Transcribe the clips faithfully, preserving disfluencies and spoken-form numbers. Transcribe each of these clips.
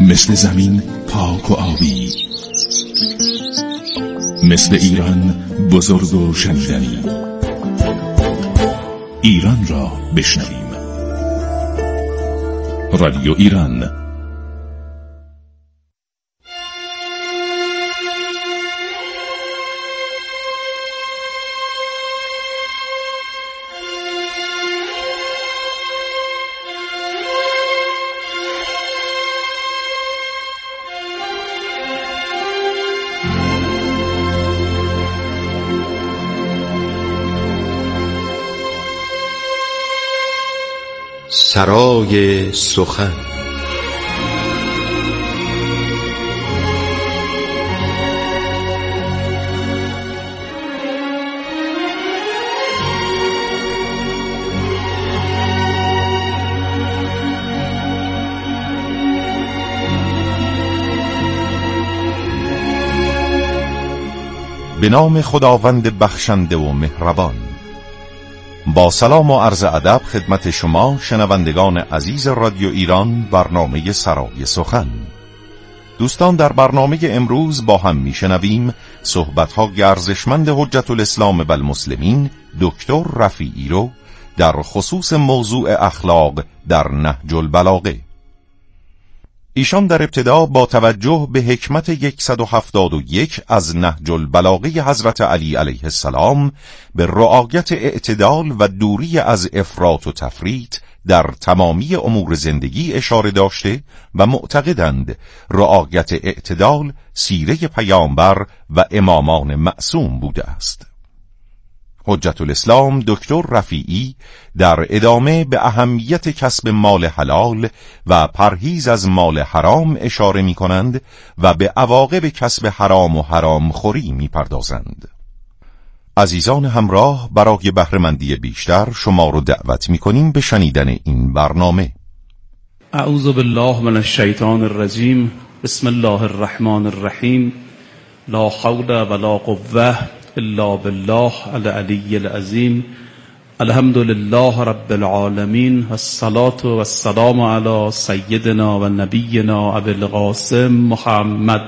مثل زمین پاک و آبی، مثل ایران بزرگ و شنیدنی. ایران را بشنویم. رادیو ایران. سرای سخن. به نام خداوند بخشنده و مهربان. با سلام و عرض ادب خدمت شما شنوندگان عزیز رادیو ایران، برنامه سرای سخن. دوستان، در برنامه امروز با هم میشنویم صحبت‌های ارزشمند حجت الاسلام و المسلمین دکتر رفیعی رو در خصوص موضوع اخلاق در نهج البلاغه. ایشان در ابتدا با توجه به حکمت صد و هفتاد و یک از نهج البلاغه حضرت علی علیه السلام به رعایت اعتدال و دوری از افراط و تفریط در تمامی امور زندگی اشاره داشته و معتقدند رعایت اعتدال سیره پیامبر و امامان معصوم بوده است. حجت الاسلام دکتر رفیعی در ادامه به اهمیت کسب مال حلال و پرهیز از حرام حرام اشاره می کنند و به عواقب کسب حرام و حرام خوری می پردازند. عزیزان همراه، برای بهره‌مندی بیشتر شما رو دعوت می کنیم به شنیدن این برنامه. اعوذ بالله من الشیطان الرجیم. بسم الله الرحمن الرحیم. لا حول ولا قوة الا بالله العلی العظیم. الحمد لله رب العالمین و الصلاة و السلام علی سیدنا و نبینا ابی القاسم محمد.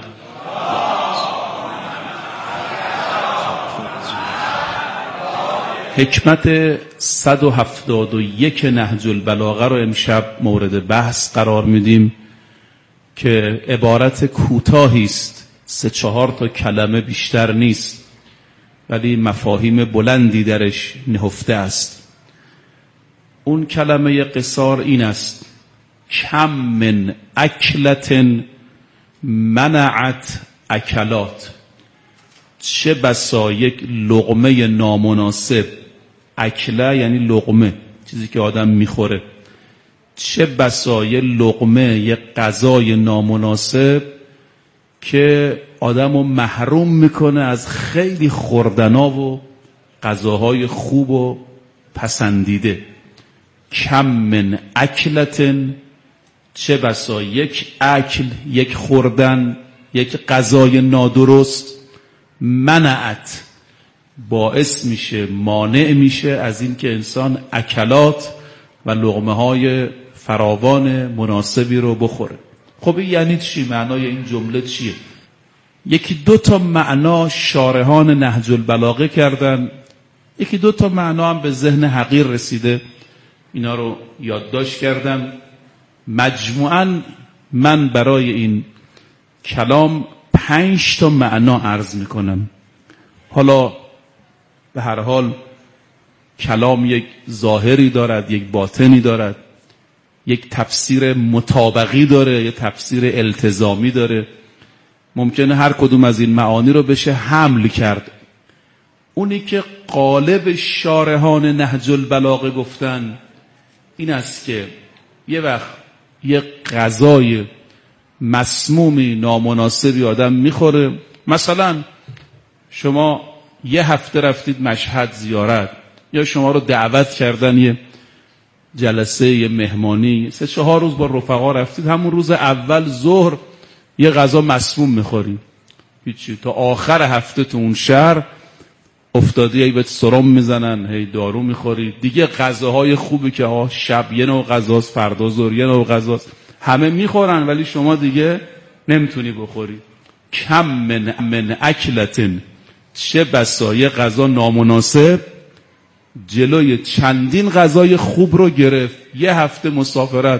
حکمت صد و هفتاد و یک نهج البلاغه رو امشب مورد بحث قرار میدیم که عبارت کوتاهی است، سه چهار تا کلمه بیشتر نیست، ولی مفاهیم بلندی درش نهفته است. اون کلمه قصار این است: کم من اکلت منعت اکلات. چه بسا یک لقمه نامناسب، اکله یعنی لقمه، چیزی که آدم میخوره، چه بسا یک لقمه، یک غذای نامناسب که آدمو محروم میکنه از خیلی خوردنا و غذاهای خوب و پسندیده. کم من اکلتن، چه بسا یک اکل، یک خوردن، یک غذای نادرست، منعت، باعث میشه، مانع میشه از این که انسان اکلات و لقمه های فراوان مناسبی رو بخوره. خب این یعنی چی؟ معنای این جمله چیه؟ یکی دو تا معنا شارحان نهج البلاغه کردن، یکی دو تا معنا هم به ذهن حقیر رسیده، اینا رو یادداشت کردم. مجموعاً من برای این کلام پنج تا معنا عرض میکنم. حالا به هر حال کلام یک ظاهری دارد، یک باطنی دارد، یک تفسیر مطابقی داره، یک تفسیر التزامی داره. ممکنه هر کدوم از این معانی رو بشه حمل کرد. اونی که قالب شارحان نهج البلاغه گفتن این است که یه وقت یه غذای مسمومی نامناسبی آدم میخوره. مثلا شما یه هفته رفتید مشهد زیارت، یا شما رو دعوت کردن یه جلسه، یه مهمانی، سه چهار روز با رفقا رفتید، همون روز اول ظهر یه غذا مسموم میخوری، هیچی، تا آخر هفته تو اون شهر افتادی، هی بهت سرم میزنن، هی دارو میخوری دیگه. غذاهای خوبی که آه شب یه نوع غذاست، فردا ظهر یه نوع غذاست، همه میخورن ولی شما دیگه نمیتونی بخوری. کم من من اکلتن، چه بسا یه غذا نامناسب جلوی چندین غذای خوب رو گرفت. یه هفته مسافرت،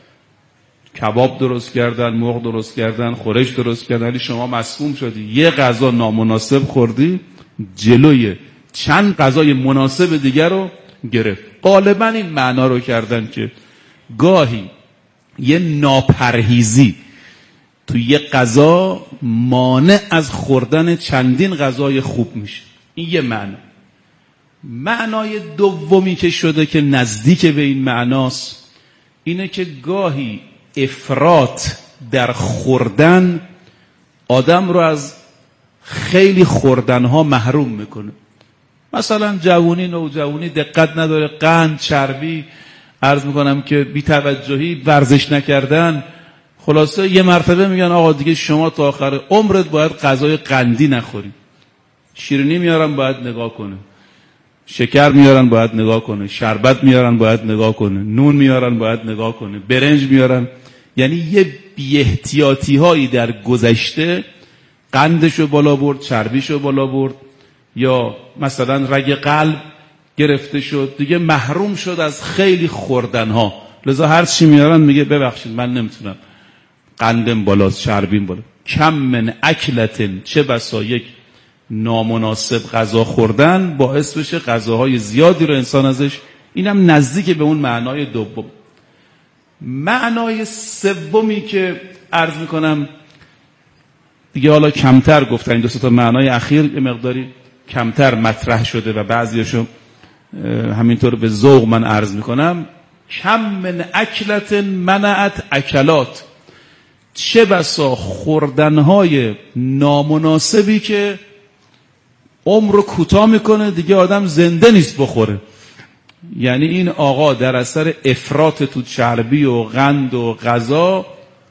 کباب درست کردن، مرغ درست کردن، خورش درست کردن، ولی شما مسموم شدی. یه غذا نامناسب خوردی جلوی چند غذای مناسب دیگر رو گرفت. غالبا این معنا رو کردن که گاهی یه ناپرهیزی تو یه غذا مانع از خوردن چندین غذای خوب میشه. این یه معنا. معنای دومی که شده که نزدیک به این معناست اینه که گاهی افراط در خوردن آدم رو از خیلی خوردنها محروم میکنه. مثلا جوونی نوجوانی دقت نداره، قند، چربی، عرض میکنم که بی‌توجهی، ورزش نکردن، خلاصه یه مرتبه میگن آقا دیگه شما تا آخر عمرت باید غذای قندی نخوری. شیرینی میارن باید نگاه کنه، شکر میارن باید نگاه کنه، شربت میارن باید نگاه کنه، نون میارن باید نگاه کنه، برنج میارن. یعنی یه بی احتیاطی هایی در گذشته قندشو بالا برد، چربیشو بالا برد، یا مثلا رگ قلب گرفته شد، دیگه محروم شد از خیلی خوردن ها. لذا هر چی میارن میگه ببخشید من نمیتونم، قندم بالاست، چربیم بالا. کم من اکلتن، چه بسا یک نامناسب غذا خوردن باعث بشه غذاهای زیادی رو انسان ازش. اینم نزدیک به اون معنای دوم. معنای سومی که عرض میکنم دیگه حالا کمتر گفتن، این دو تا معنای اخیر یه مقداری کمتر مطرح شده و بعضیاشو همینطور به ذوق من عرض میکنم. کم من اکلت منعت اکلات، چه بسا خوردنهای نامناسبی که عمر رو کوتاه میکنه، دیگه آدم زنده نیست بخوره. یعنی این آقا در اثر افراط تو چربی و قند و غذا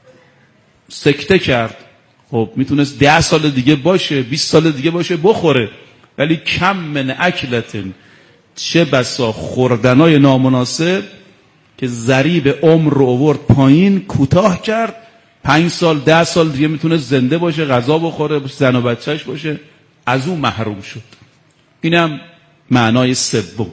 سکته کرد. خب میتونست ده سال دیگه باشه، بیست سال دیگه باشه بخوره، ولی کم من اکلتن، چه بسا خوردنای نامناسب که ضریب عمر رو آورد پایین، کوتاه کرد. پنج سال ده سال دیگه میتونه زنده باشه، غذا بخوره، زن و بچهش باشه، از اون محروم شد. اینم معنای سوم.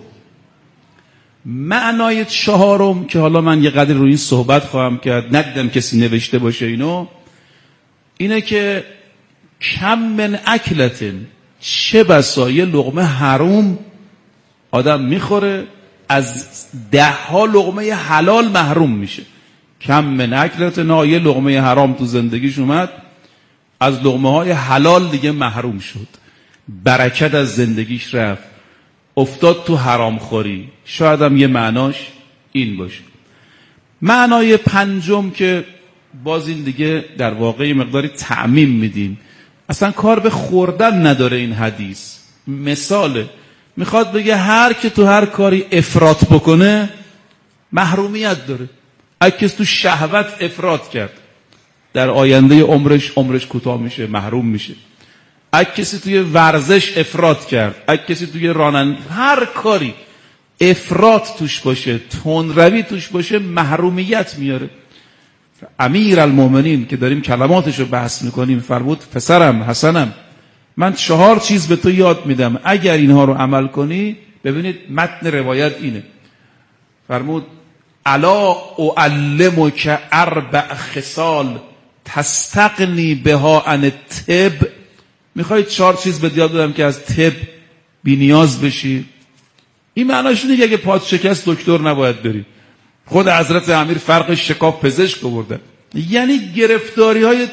معنای چهارم که حالا من یه قدر رو این صحبت خواهم کرد، ندیدم کسی نوشته باشه اینو، اینه که کم من اکلتن، چه بسا یه لقمه حرام آدم میخوره، از ده ها لقمه حلال محروم میشه. کم من اکلتن، یه لقمه حرام تو زندگیش اومد، از لقمه های حلال دیگه محروم شد، برکت از زندگیش رفت، افتاد تو حرام خوری. شاید هم یه معناش این باشه. معنای پنجم که باز این دیگه در واقع مقداری تعمیم میدیم، اصلا کار به خوردن نداره این حدیث. مثاله، میخواد بگه هر که تو هر کاری افراط بکنه محرومیت داره. اگه کسی تو شهوت افراط کرد، در آینده عمرش عمرش کوتاه میشه، محروم میشه. اگه کسی توی ورزش افراط کرد، اگه کسی توی رانندگی، هر کاری افراط توش باشه، تندروی توش باشه، محرومیت میاره. امیر المومنین که داریم کلماتش رو بحث میکنیم فرمود پسرم حسنم، من چهار چیز به تو یاد میدم، اگر اینها رو عمل کنی، ببینید متن روایت اینه، فرمود الا اعلمک اربع خصال تستغنی بها عن الطب. میخواید چهار چیز به یاد بدم که از طب بی نیاز بشی؟ این معناش اینه که اگه پات شکست دکتر نباید بری. خود حضرت امیر فرق شکاف پزشک آوردن، یعنی گرفتاری های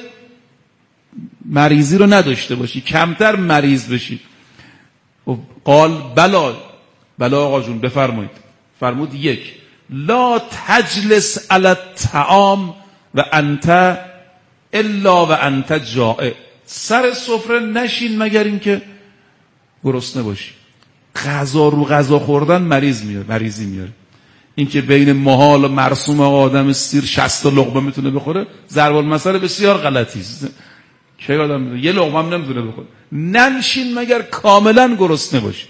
مریضی رو نداشته باشی، کمتر مریض بشی. قال بلا بلا آقا جون بفرمایید. فرمود یک، لا تجلس علی الطعام و انت الا و انت جائع. سر سفره نشین مگر اینکه گرسنه باشی. غذا رو غذا خوردن مریض میاره، مریضی میاره. این که بین محال و مرسوم آدم سیر شصت لقمه میتونه بخوره، ضرب المثل بسیار غلطی است. چه آدم یه لقمه هم نمیتونه بخوره؟ ننشین مگر کاملا گرسنه باشی.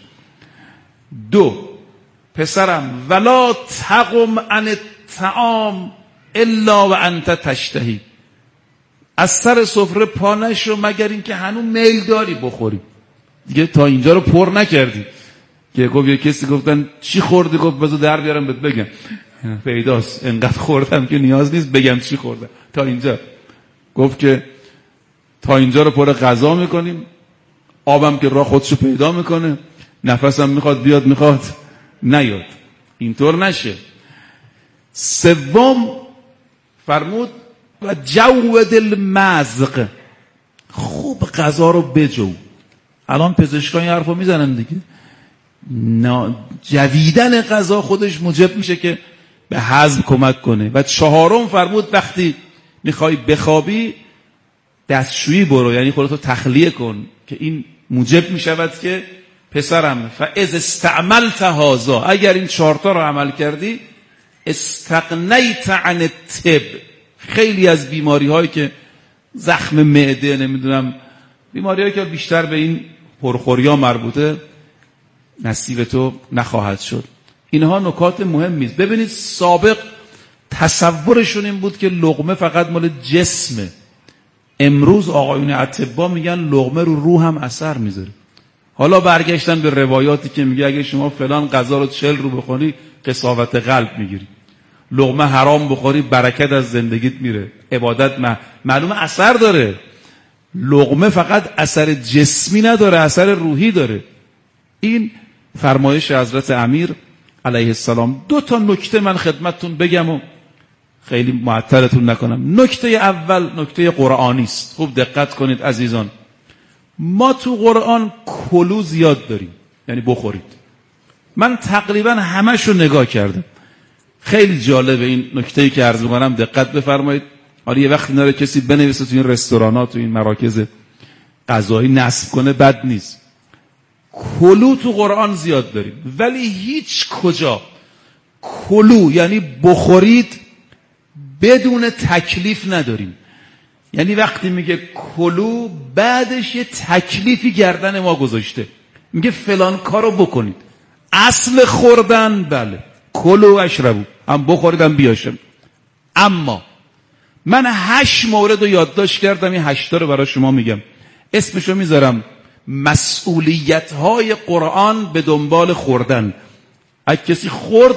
دو، پسرم ولا تقم عن الطعام الا و انت تشتهی، از سر سفره پا نشو مگر اینکه هنوز میل داری بخوری. دیگه تا اینجا رو پر نکردی که گفت یه کسی گفتن چی خوردی؟ گفت بذار در بیارم بهت بگم. پیداست انقدر خوردم که نیاز نیست بگم چی خوردم. تا اینجا گفت که تا اینجا رو پر غذا میکنیم، آبم که راه خودشو پیدا میکنه، نفسم میخواد بیاد میخواد نیاد. اینطور نشه. سوم فرمود و جود المزق، خوب غذا رو بجو. الان پزشکان این حرفو میزنن دیگه، جویدن غذا خودش موجب میشه که به هضم کمک کنه. و چهارم فرمود وقتی میخوای بخوابی دستشویی برو، یعنی خودتو تخلیه کن که این موجب میشود که پسرم فاذا استعملت هذا، اگر این چهارتا رو عمل کردی استغنیت عن الطب. خیلی از بیماری هایی که زخم معده، نمیدونم بیماری هایی که بیشتر به این پرخوریا مربوطه، نصیب تو نخواهد شد. اینها نکات مهمی است. ببینید سابق تصورشون این بود که لقمه فقط مال جسمه. امروز آقایون اطباء میگن لقمه رو روح هم اثر میذاره. حالا برگشتن به روایاتی که میگه اگه شما فلان غذا رو چل رو بخوری قساوت قلب میگیری، لقمه حرام بخوری برکت از زندگیت میره، عبادت مع... معلومه اثر داره. لقمه فقط اثر جسمی نداره، اثر روحی داره. این فرمایش حضرت امیر علیه السلام. دو تا نکته من خدمتتون بگم و خیلی معطلتون نکنم. نکته اول نکته قرآنی است. خوب دقت کنید عزیزان. ما تو قرآن کلو زیاد داریم، یعنی بخورید. من تقریبا همش رو نگاه کردم. خیلی جالبه این نکته‌ای که عرض می‌کنم، دقت بفرمایید. حالا یه وقتی نره کسی بنویسه تو این رستورانات، تو این مراکز غذایی نصب کنه، بد نیست. کلو تو قرآن زیاد داریم، ولی هیچ کجا کلو یعنی بخورید بدون تکلیف نداریم. یعنی وقتی میگه کلو بعدش یه تکلیفی گردن ما گذاشته، میگه فلان کارو بکنید. اصل خوردن بله کلو اشربو، هم بخورید هم بیاشم. اما من هشت مورد رو یادداشت کردم، این هشتا رو برای شما میگم، اسمشو میذارم مسئولیت های قرآن به دنبال خوردن. اگه کسی خورد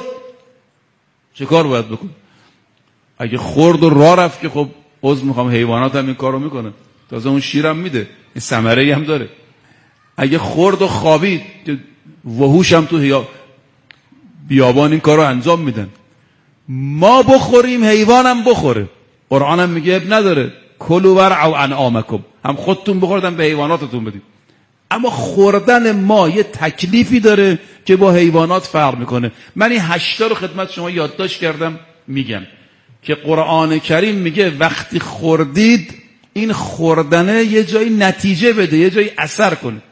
چه کار باید بکن؟ اگه خورد و راه رفت که خب عذر میخوام، حیوانات هم این کارو میکنن، تازه اون شیرم میده، این ثمره‌ای هم داره. اگه خورد و خوابید، وحوش هم تو بیابان این کارو انجام میدن. ما بخوریم حیوان هم بخوره. قرآن هم میگه اب نداره کلوا ورعوا انعامکم، هم خودتون بخورید هم به حیواناتتون بدید. اما خوردن ما یه تکلیفی داره که با حیوانات فرق میکنه. من این هشتا رو خدمت شما یادداشت کردم میگم که قرآن کریم میگه وقتی خوردید این خوردنه یه جایی نتیجه بده، یه جایی اثر کنه.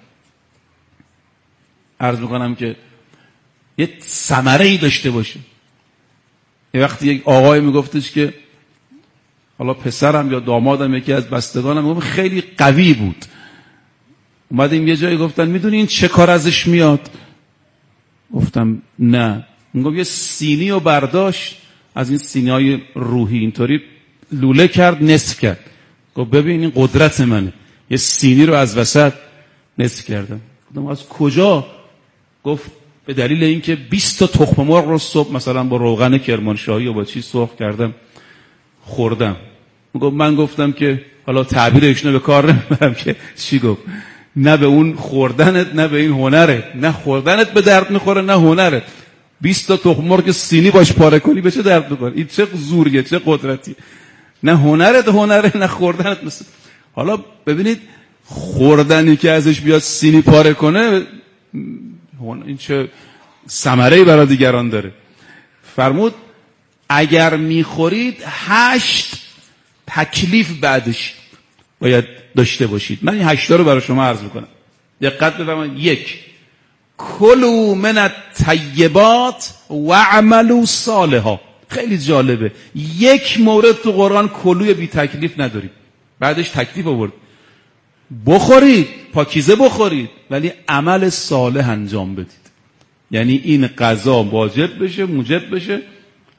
عرض میکنم که یه ثمره‌ای داشته باشه. یه وقتی یک آقای میگفتش که حالا پسرم یا دامادم یکی از بستگانم میگفت خیلی قوی بود. اومدیم یه جایی گفتن میدونی این چه کار ازش میاد؟ گفتم نه. میگفت یه سینی رو برداشت از این سینی‌های روحی اینطوری لوله کرد، نصف کرد. گفت ببین این قدرت منه، یه سینی رو از وسط نصف کردم. گفتم از کجا؟ گفت به دلیل اینکه بیست تا تخم مرغ رو صبح مثلا با روغن کرمانشاهی و با چی سرخ کردم خوردم. گفت من گفتم که حالا تعبیرش رو به کار نمیبرم که چی گفت، نه به اون خوردنت نه به این هنرت، نه خوردنت به درد میخوره نه هنرت. بیست تا تخم مرغ سینی باش پاره کنی به چه درد میخوره؟ این چه زوریه، چه قدرتی. نه هنرت هنره نه خوردنت مثل. حالا ببینید خوردنی که ازش بیاد سینی پاره کنه این چه ثمره‌ای برای دیگران داره. فرمود اگر میخورید هشت تکلیف بعدش باید داشته باشید. من این هشتا رو برای شما عرض میکنم، دقت بفرمایید. یک، کلوا من الطیبات و اعملوا صالحا. خیلی جالبه، یک مورد تو قرآن کلوی بی تکلیف نداریم، بعدش تکلیف آورد. بخورید، پاکیزه بخورید، ولی عمل صالح انجام بدید. یعنی این غذا واجب بشه، موجب بشه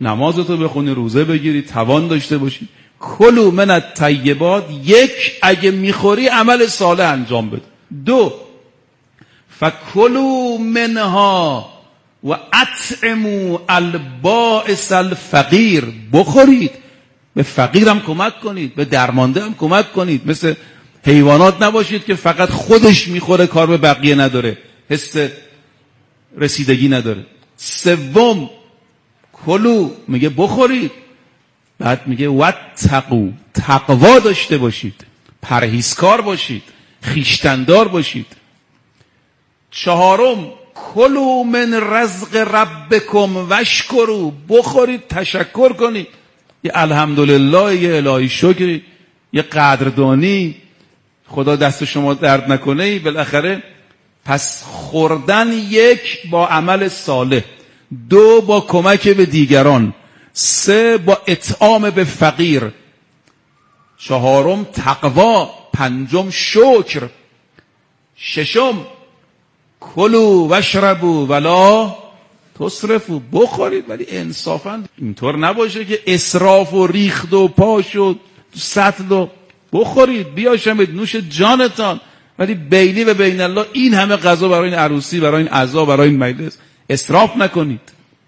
نمازتو بخونی، روزه بگیری، توان داشته باشی. کلوا من الطیبات، یک اگه میخوری عمل صالح انجام بده. دو فکلوا منها و اطعموا البائس الفقیر، بخورید، به فقیرم کمک کنید، به درمانده هم کمک کنید. مثل حیوانات نباشید که فقط خودش میخوره، کار به بقیه نداره، حس رسیدگی نداره. سوم کلو، میگه بخورید، بعد میگه واتقوا، تقوا داشته باشید، پرهیزکار باشید، خویشتندار باشید. چهارم کلوا من رزق ربکم واشکروا، بخورید تشکر کنید، یه الحمدلله، یه الهی شکری، یه قدردانی، خدا دست شما درد نکنه. بالاخره پس خوردن یک با عمل صالح، دو با کمک به دیگران، سه با اطعام به فقیر، چهارم تقوا، پنجم شکر، ششم کلوا واشربوا ولا تسرفوا، بخورید ولی انصافا اینطور نباشه که اسراف و ریخت و پاش و سطل و بخورید بیاشمید نوش جانتان، ولی بینی و بین الله این همه غذا برای این عروسی، برای این عزا، برای این مجلس اسراف نکنید.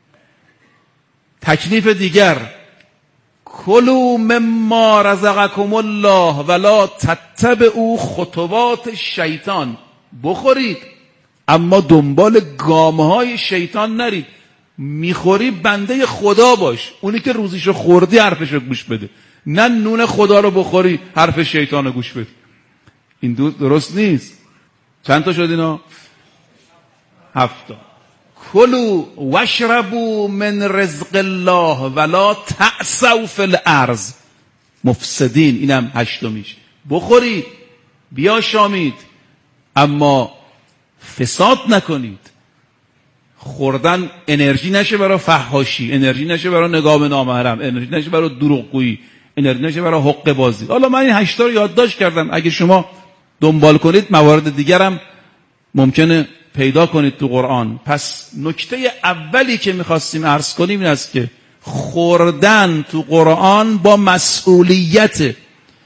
تکلیف دیگر کلوا مما رزقکم الله ولا تتبعوا خطوات شیطان، بخورید اما دنبال گامهای شیطان نرید. میخوری بنده خدا باش، اونی که روزیشو خوردی حرفشو گوش بده، نه نون خدا رو بخوری حرف شیطان رو گوش بده. این دو درست نیست. چند تا شد اینا؟ هفتا. کلوا واشربوا من رزق الله ولا تعثوا فی الارض مفسدین، اینم هشتمیش. بخورید بیاشامید اما فساد نکنید. خوردن انرژی نشه برای فحاشی، انرژی نشه برای نگاه به نامحرم، انرژی نشه برای دروغگویی، انرژی نشه برای حقه بازی. حالا من این هشتا رو یادداشت کردم، اگه شما دنبال کنید موارد دیگرم ممکنه پیدا کنید تو قرآن. پس نکته اولی که میخواستیم عرض کنیم این است که خوردن تو قرآن با مسئولیت،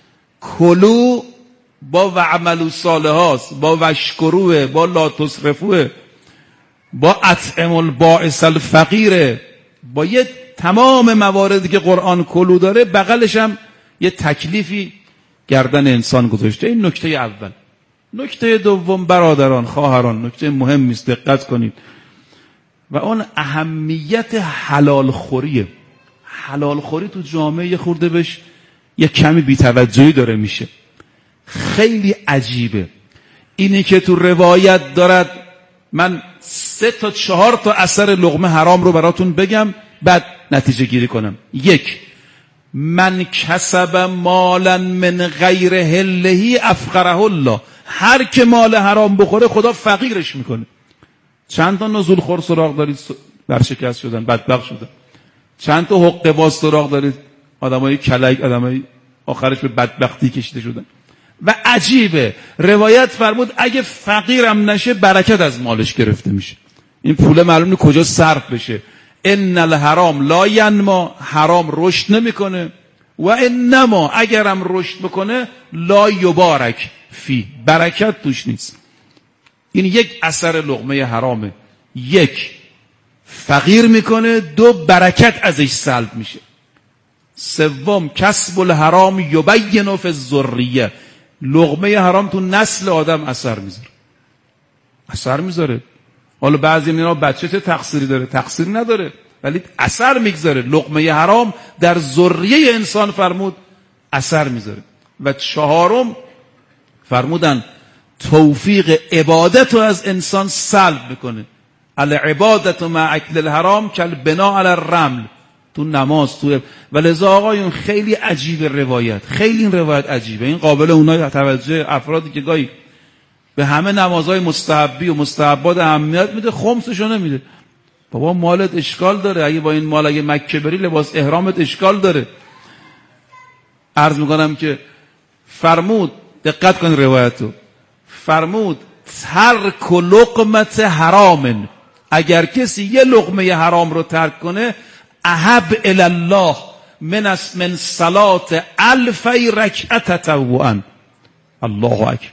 کلو با وعملوا صالحات، با وشکروه، با لا تسرفوه، با اطعم البائس الفقیره، با یه تمام مواردی که قرآن کلو داره بغلش هم یه تکلیفی گردن انسان گذاشته. این نکته اول. نکته دوم برادران، خواهران، نکته مهمی است، دقت کنید، و اون اهمیت حلال خوریه. حلال خوری تو جامعه یه خورده بهش یه کمی بی‌توجهی داره میشه. خیلی عجیبه اینی که تو روایت دارد. من سه تا چهار تا اثر لقمه حرام رو براتون بگم بعد نتیجه گیری کنم. یک، من کسب مالا من غیر حله افقره الله، هر که مال حرام بخوره خدا فقیرش میکنه. چند تا نزول خور سراغ دارید برشکست شدن، بدبخت شدن؟ چند تا حقه باز سراغ دارید آدمای کلک، آدمای آخرش به بدبختی کشیده شدن؟ و عجیبه روایت فرمود اگه فقیرم نشه برکت از مالش گرفته میشه. این پول معلوم نیست کجا صرف بشه. ان الحرام لا ینما، حرام رشد نمیکنه، و انما اگرم رشد بکنه لا یبارک فی، برکت توش نیست. این یک اثر لقمه حرامه. یک، فقیر میکنه، دو، برکت ازش سلب میشه. سوم، کسب الحرام یبین فی الذریه، لقمه حرام تو نسل آدم اثر میذاره، اثر میذاره. حالا بعضی میگن بچه چه تقصیری داره؟ تقصیر نداره ولی اثر میگذاره. لقمه حرام در ذریه انسان فرمود اثر میذاره. و چهارم فرمودن توفیق عبادت رو از انسان سلب میکنه. العبادت مع اکل الحرام کالبناء علی الرمل، تو نماز، تو ولذا آقایون خیلی عجیبه روایت، خیلی این روایت عجیبه. این قابل اونای توجه افرادی که گاهی به همه نمازهای مستحبی و مستحبات اهمیت میده، خمسشو نمیده. بابا مالت اشکال داره، اگه با این مال اگه مکه بری لباس احرامت اشکال داره. عرض میکنم که فرمود، دقت کن روایتو، فرمود ترک لقمت حرامن، اگر کسی یه لقمه حرام رو ترک کنه احب الی الله من من صلات الف رکعه تطوعا. الله اکبر.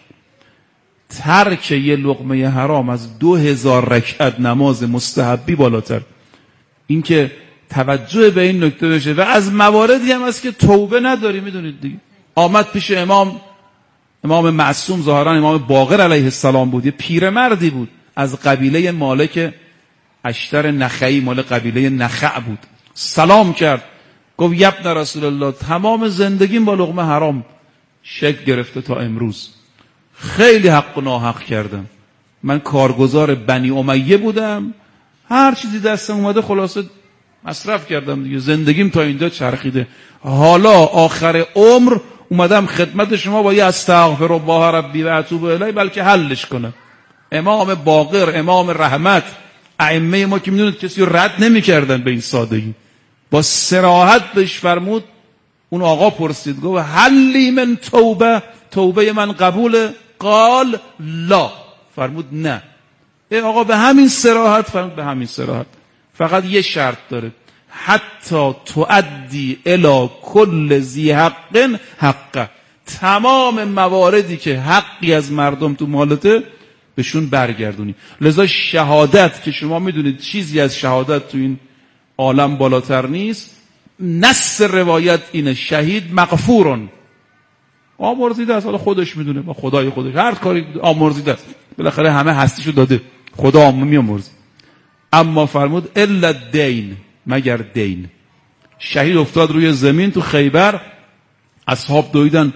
ترک یه لقمه حرام از دو هزار رکعت نماز مستحبی بالاتر. این که توجه به این نکته بشه. و از مواردی هم هست که توبه نداری. میدونید دیگه، آمد پیش امام امام معصوم، ظاهرا امام باقر علیه السلام بود، یه پیرمردی بود از قبیله مالک اشتر نخعی، مال قبیله نخع بود. سلام کرد، گفت یبن رسول الله، تمام زندگیم با لقمه حرام شک گرفته تا امروز. خیلی حق و ناحق کردم. من کارگزار بنی امیه بودم، هر چیزی دستم اومده خلاصه مصرف کردم دیگه. زندگیم تا اینجا چرخیده. حالا آخر عمر اومدم خدمت شما با یه استغفر الله ربی و اتوب الیه، بلکه حلش کنم. امام باقر، امام رحمت، ائمه ما که میدونید کسی رو رد نمی‌کردن به این سادگی. با صراحت بهش فرمود. اون آقا پرسید، گفت هلی من توبه، توبه من قبول؟ قال لا. فرمود نه. ای آقا به همین صراحت؟ فرمود به همین صراحت. فقط یه شرط داره، حتی تؤدی الی کل ذی حق حقه. تمام مواردی که حقی از مردم تو مالته بهشون برگردونی. لذا شهادت که شما میدونید چیزی از شهادت تو این عالم بالاتر نیست، نص روایت اینه شهید مغفورن، آمرزیده است. حالا خودش میدونه، با خدای خودش هر کاری آمرزیده است، بالاخره همه هستیشو داده، خدا آمون میامرزه. اما فرمود الا دین، مگر دین. شهید افتاد روی زمین تو خیبر، اصحاب دویدن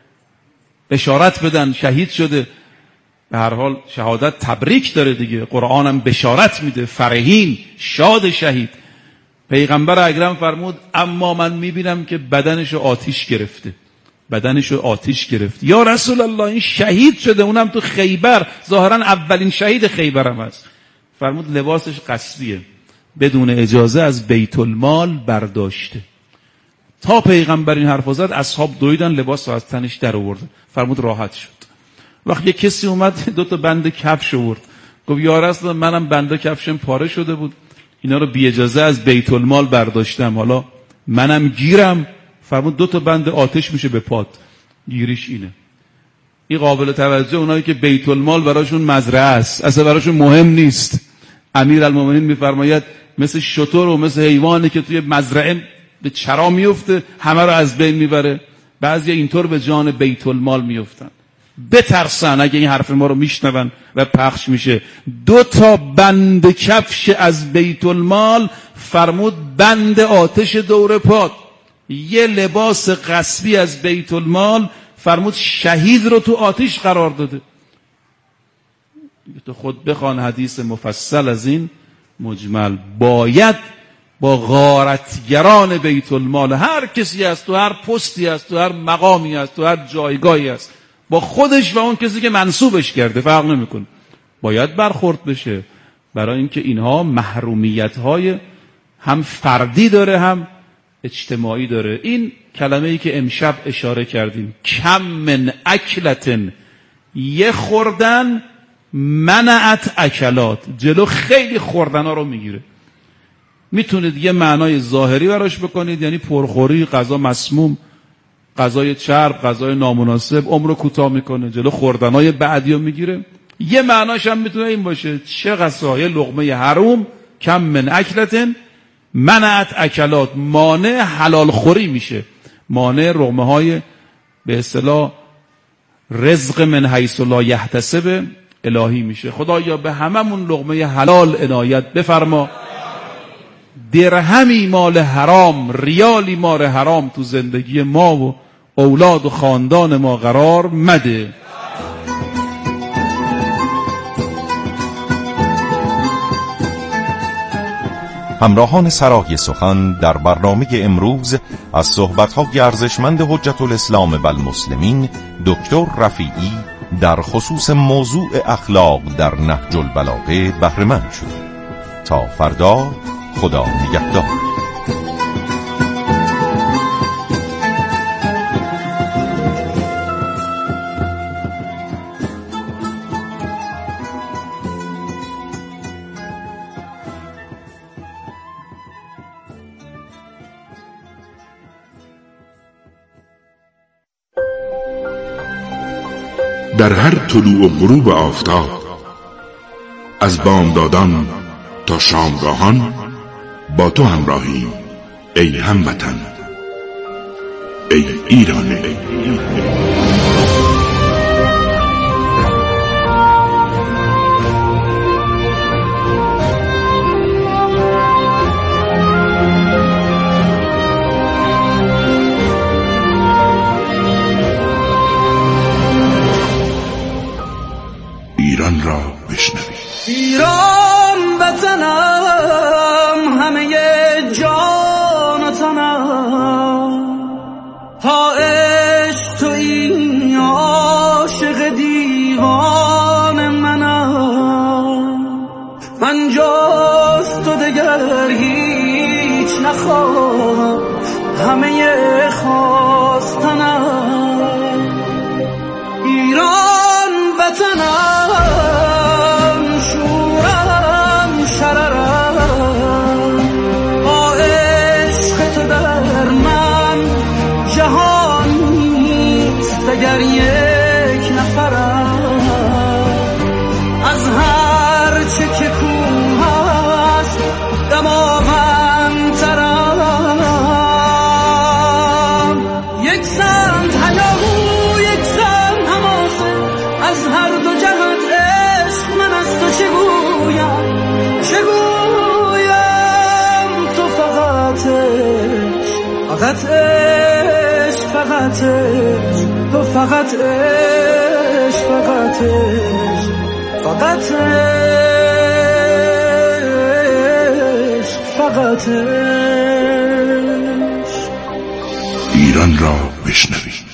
بشارت بدن شهید شده. به هر حال شهادت تبریک داره دیگه، قرآن هم بشارت میده، فرحین، شاد شهید. پیغمبر اکرم فرمود اما من میبینم که بدنشو آتیش گرفته، بدنشو آتیش گرفت. یا رسول الله این شهید شده، اونم تو خیبر، ظاهرا اولین شهید خیبرم هست. فرمود لباسش قصریه، بدون اجازه از بیت المال برداشته. تا پیغمبر این حرف زد اصحاب دویدن لباس رو از تنش در آوردن. فرمود راحت شد. وقتی یه کسی اومد دو تا بند کفش آورد، گفت یا رسول الله منم بند کفشم پاره شده بود، اینا رو بی اجازه از بیت المال برداشتم، حالا منم گیرم. فرمود دو تا بند آتش میشه به پات، گیریش اینه. این قابل توجه اونایی که بیت المال براشون مزرعه است، اصلا براشون مهم نیست. امیرالمومنین میفرماید مثل شتر و مثل حیوانی که توی مزرعه به چرا میفته همه رو از بین میبره. بعضی اینطور به جان بیت المال میفتن. بترسن اگه این حرف ما رو میشنون و پخش میشه. دو تا بند کفش از بیت المال، فرمود بند آتش دور پات. یه لباس غصبی از بیت المال، فرمود شهید رو تو آتش قرار داده. تو خود بخوان حدیث مفصل از این مجمل. باید با غارتگران بیت المال، هر کسی هست، تو هر پستی هست، تو هر مقامی هست، تو هر جایگاهی هست، با خودش و اون کسی که منصوبش کرده فرق نمیکنه، باید برخورد بشه. برای اینکه اینها محرومیت‌های هم فردی داره هم اجتماعی داره. این کلمه‌ای که امشب اشاره کردیم، کم من اکلتن، یه خوردن منعت اکلات، جلو خیلی خوردن‌ها رو میگیره. میتونید یه معنای ظاهری براش بکنید، یعنی پرخوری، غذا مسموم، غذای چرب، غذای نامناسب عمر رو کوتاه میکنه، جلو خوردن‌های بعدی رو میگیره. یه معناش هم میتونه این باشه، چه غذای لقمه حرام، کم من اکلتن منعت اکلات، مانع حلال خوری میشه، مانع لقمه های به اصطلاح رزق من حیث لا یحتسب الهی میشه. خدایا به هممون لقمه حلال عنایت بفرما. درهمی مال حرام، ریالی مال حرام تو زندگی ما و اولاد و خاندان ما قرار مده. همراهان سرای سخن، در برنامه امروز از صحبت‌های ارزشمند حجت الاسلام و المسلمین دکتر رفیعی در خصوص موضوع اخلاق در نهج البلاغه بهره مند شدیم. تا فردا، خدا نگهدار. در هر طلوع و غروب آفتاب، از بامدادان تا شامگاهان با تو همراهیم ای هموطن، ای ایران. ایران را بشنوید. ایران وطنم، همه جان و تنم، تا عشق تویی عاشق دیوان منم. من جز تو دگر هیچ نخواهم، همه خواستنم. ایران وطنم، شورم شررم، با عشق تو در من جهان نیست دگر یک نفرم. از هر چه که کوه هست دماغم، یک سمت هیاهو یک سمت حماسه، از هر دو جهت عشق من از تو چه گویم چه گویم. تو فقط عشق، فقط عشق، فقط عشق، تو فقط عشق، فقط عشق، فقط عشق، فقط عشق. ایران را بشنوید.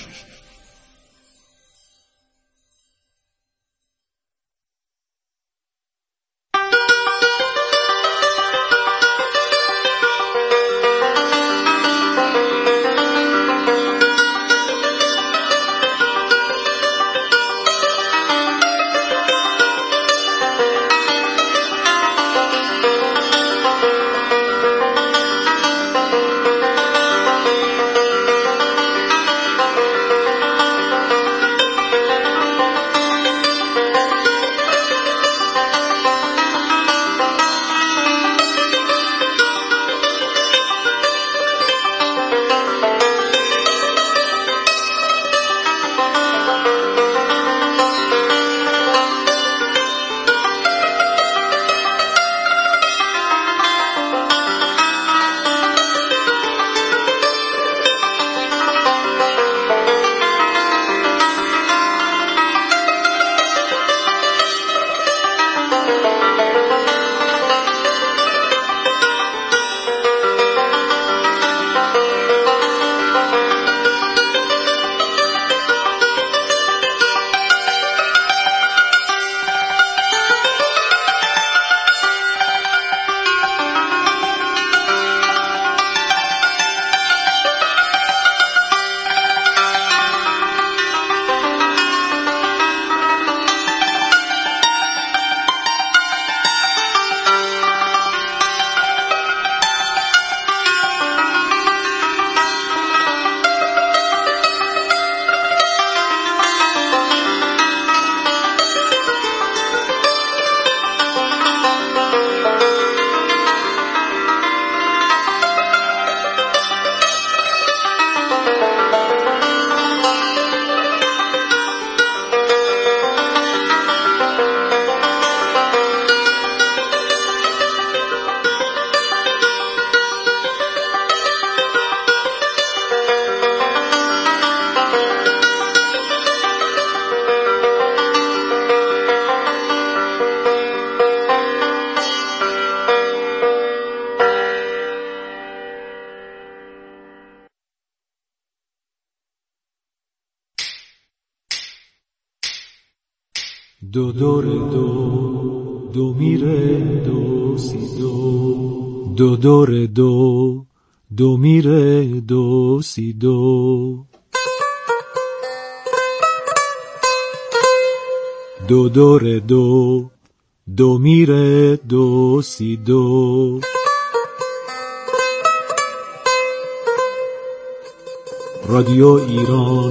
دو دور دو دو میره دو سی دو، دو دور دو دو میره دو سی دو، دو دور دو دو میره دو سی دو. رادیو ایران